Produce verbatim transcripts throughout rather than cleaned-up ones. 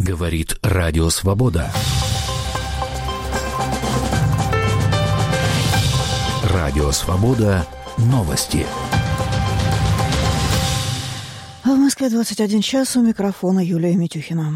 Говорит Радио Свобода. Радио Свобода. Новости. А в Москве двадцать один час, у микрофона Юлия Митюхина.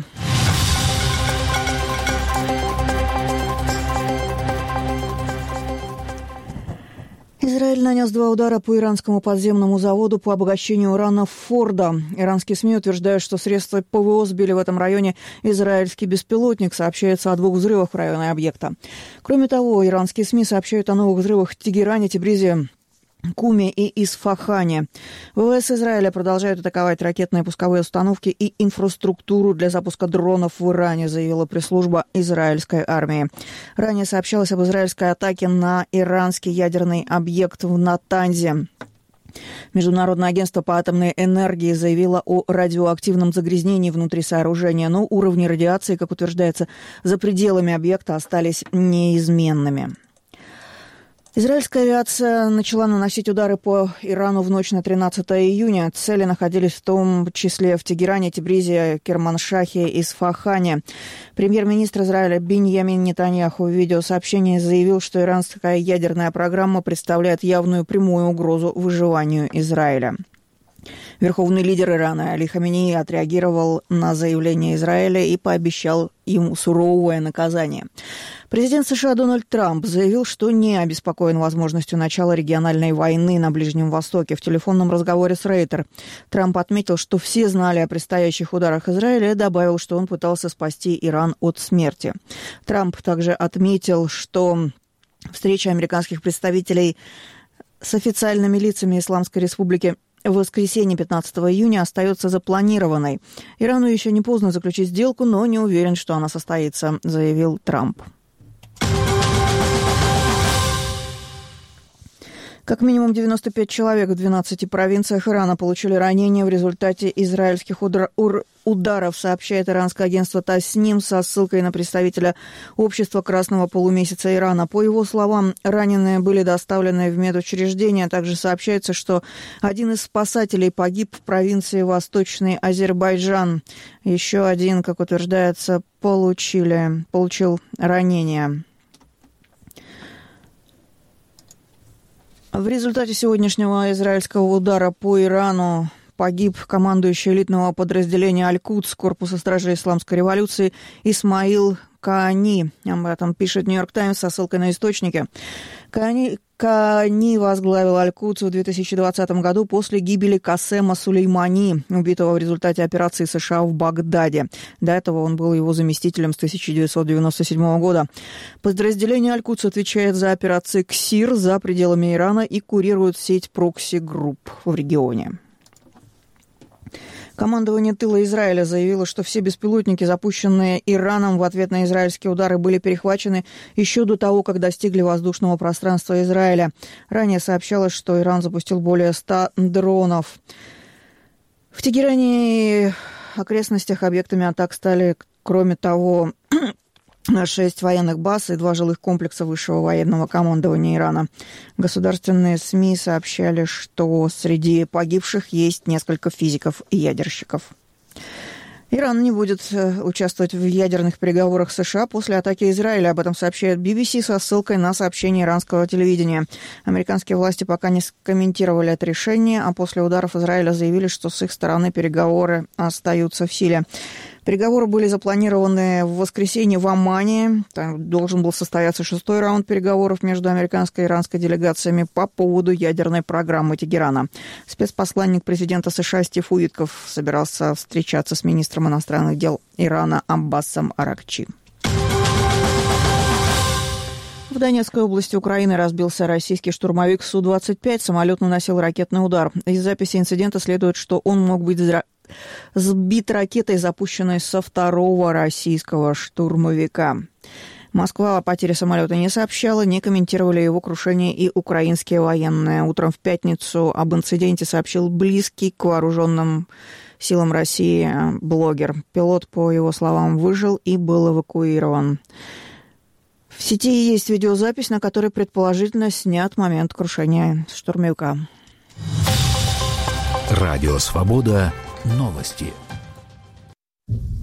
Израиль нанес два удара по иранскому подземному заводу по обогащению урана Фордо. Иранские СМИ утверждают, что средства ПВО сбили в этом районе израильский беспилотник. Сообщается о двух взрывах в районе объекта. Кроме того, иранские СМИ сообщают о новых взрывах в Тегеране, Тебризе, Куме и Исфахане. ВВС Израиля продолжают атаковать ракетные пусковые установки и инфраструктуру для запуска дронов в Иране, заявила пресс-служба израильской армии. Ранее сообщалось об израильской атаке на иранский ядерный объект в Натанзе. Международное агентство по атомной энергии заявило о радиоактивном загрязнении внутри сооружения, но уровни радиации, как утверждается, за пределами объекта остались неизменными. Израильская авиация начала наносить удары по Ирану в ночь на тринадцатое июня. Цели находились в том числе в Тегеране, Тебризе, Керманшахе и Исфахане. Премьер-министр Израиля Биньямин Нетаньяху в видеосообщении заявил, что иранская ядерная программа представляет явную прямую угрозу выживанию Израиля. Верховный лидер Ирана Али Хаминеи отреагировал на заявление Израиля и пообещал ему суровое наказание. Президент США Дональд Трамп заявил, что не обеспокоен возможностью начала региональной войны на Ближнем Востоке. В телефонном разговоре с Рейтер Трамп отметил, что все знали о предстоящих ударах Израиля и добавил, что он пытался спасти Иран от смерти. Трамп также отметил, что встреча американских представителей с официальными лицами Исламской Республики в воскресенье пятнадцатого июня остается запланированной. Ирану еще не поздно заключить сделку, но не уверен, что она состоится, заявил Трамп. Как минимум девяносто пять человек в двенадцати провинциях Ирана получили ранения в результате израильских удар- ур- ударов, сообщает иранское агентство Тасним со ссылкой на представителя общества Красного полумесяца Ирана. По его словам, раненые были доставлены в медучреждение. Также сообщается, что один из спасателей погиб в провинции Восточный Азербайджан. Еще один, как утверждается, получили, получил ранение. В результате сегодняшнего израильского удара по Ирану погиб командующий элитного подразделения Аль-Кудс корпуса стражей Исламской революции Исмаил Каани. Об этом пишет Нью-Йорк Таймс со ссылкой на источники. Каани, Каани возглавил Аль-Кудс в две тысячи двадцатом году после гибели Касема Сулеймани, убитого в результате операции США в Багдаде. До этого он был его заместителем с тысяча девятьсот девяносто седьмого года. Подразделение Аль-Кудс отвечает за операции КСИР за пределами Ирана и курирует сеть прокси-групп в регионе. Командование тыла Израиля заявило, что все беспилотники, запущенные Ираном в ответ на израильские удары, были перехвачены еще до того, как достигли воздушного пространства Израиля. Ранее сообщалось, что Иран запустил более ста дронов. В Тегеране и окрестностях объектами атак стали, кроме того, шесть военных баз и два жилых комплекса высшего военного командования Ирана. Государственные СМИ сообщали, что среди погибших есть несколько физиков и ядерщиков. Иран не будет участвовать в ядерных переговорах с США после атаки Израиля. Об этом сообщает би би си со ссылкой на сообщение иранского телевидения. Американские власти пока не комментировали это решение, а после ударов Израиля заявили, что с их стороны переговоры остаются в силе. Переговоры были запланированы в воскресенье в Омане. Там должен был состояться шестой раунд переговоров между американской и иранской делегациями по поводу ядерной программы Тегерана. Спецпосланник президента США Стив Уитков собирался встречаться с министром иностранных дел Ирана Аббасом Аракчи. В Донецкой области Украины разбился российский штурмовик Су двадцать пять. Самолет наносил ракетный удар. Из записи инцидента следует, что он мог быть сбит ракетой, запущенной со второго российского штурмовика. Москва о потере самолета не сообщала, не комментировали его крушение и украинские военные. Утром в пятницу об инциденте сообщил близкий к вооруженным силам России блогер. Пилот, по его словам, выжил и был эвакуирован. В сети есть видеозапись, на которой предположительно снят момент крушения штурмовика. Радио «Свобода». Новости.